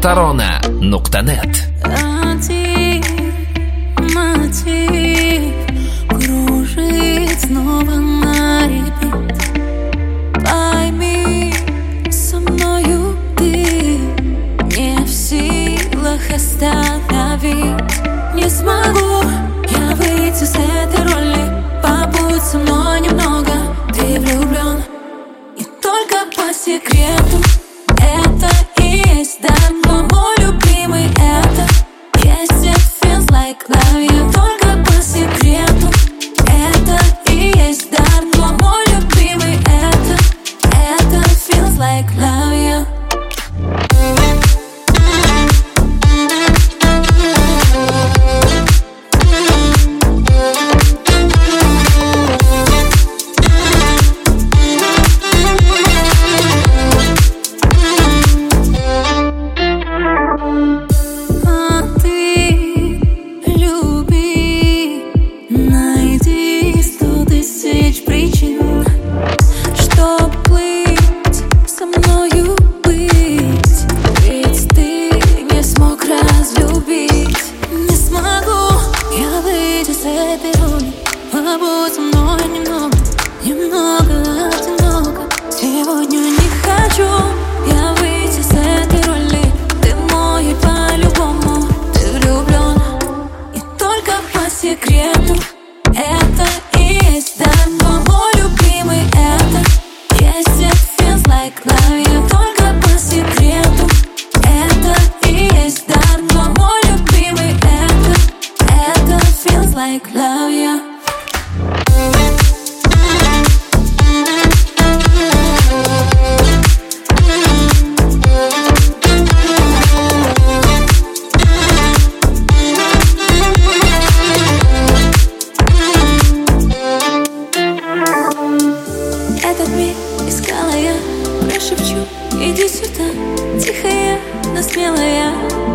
tarona.net. Мотив кружит снова на репит. Пойми, со мною ты не в силах остановить. Не смогу я выйти с этой роли. Побудь со мной немного, ты влюблен. И только по секрету это и есть, да, но мой любимый это. Yes, it feels like love you. Только по секрету это и есть, да, но мой любимый это. Это feels like love you. Побудь со мной немного, немного одиноко. Сегодня не хочу я выйти с этой роли. Ты мой и по-любому, ты влюблен. И только по секрету это и есть, да, но мой любимый это. Yes, it feels like love you. Только по секрету это и есть, да, но мой любимый это. Это feels like love you. Этот миг искала я, прошепчу, иди сюда, тихая, но смелая.